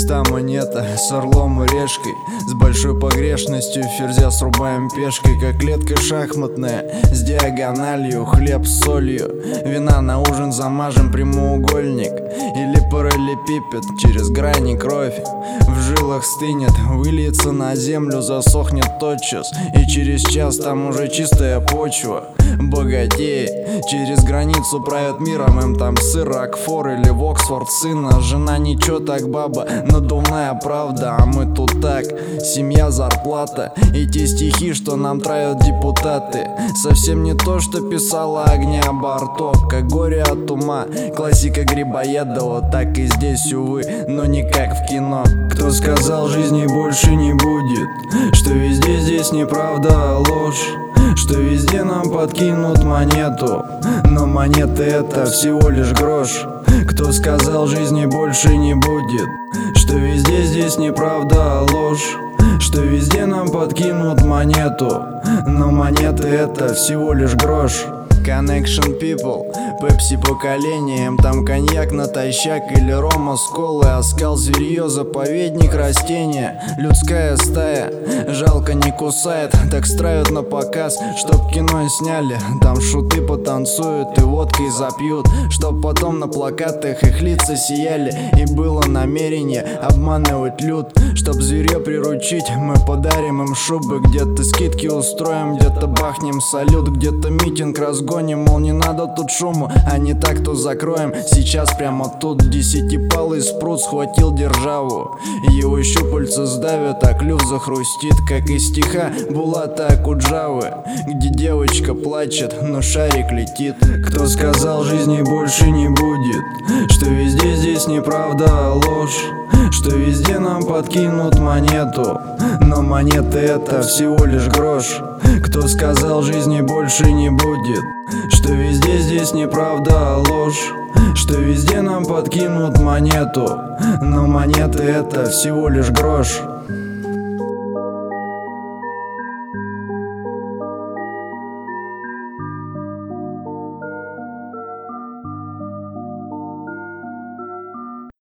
Чиста монета с орлом и решкой, с большой погрешностью ферзя срубаем пешкой, как клетка шахматная с диагональю. Хлеб с солью, вина на ужин замажем прямоугольник. Или параллелепипед, через грани кровь в жилах стынет, выльется на землю, засохнет тотчас, и через час там уже чистая почва. Богатеи через границу правят миром, им там сыр, Рокфор или в Оксфорд сына. Жена ничего так, баба, надувная правда, а мы тут так, семья, зарплата. И те стихи, что нам травят депутаты, совсем не то, что писала Огня Барток. Как горе от ума, классика Грибоедова, так и здесь, увы, но не как в кино. Кто сказал, жизни больше не будет, что везде здесь неправда, а ложь, что везде нам подкинут монету, но монеты это всего лишь грош. Кто сказал, жизни больше не будет, что везде здесь неправда, а ложь, что везде нам подкинут монету, но монеты это всего лишь грош. Connection people, пепси поколением, там коньяк натощак или рома с колой, оскал зверье, заповедник растения, людская стая, жалко не кусает, так стравят на показ, чтоб кино сняли, там шуты потанцуют и водкой запьют, чтоб потом на плакатах их лица сияли, и было намерение обманывать люд. Чтоб зверье приручить, мы подарим им шубы, где-то скидки устроим, где-то бахнем салют, где-то митинг разгоним, мол, не надо тут шуму, а не так, то закроем сейчас прямо тут. 10-палый спрут схватил державу, его щупальца сдавят, а клюв захрустит, как из стиха Булата Акуджавы, где девочка плачет, но шарик летит. Кто сказал, жизни больше не будет, что везде здесь неправда, а ложь, что везде нам подкинут монету, но монеты это всего лишь грош. Кто сказал, жизни больше не будет, что везде здесь неправда, а ложь, что везде нам подкинут монету, но монеты это всего лишь грош.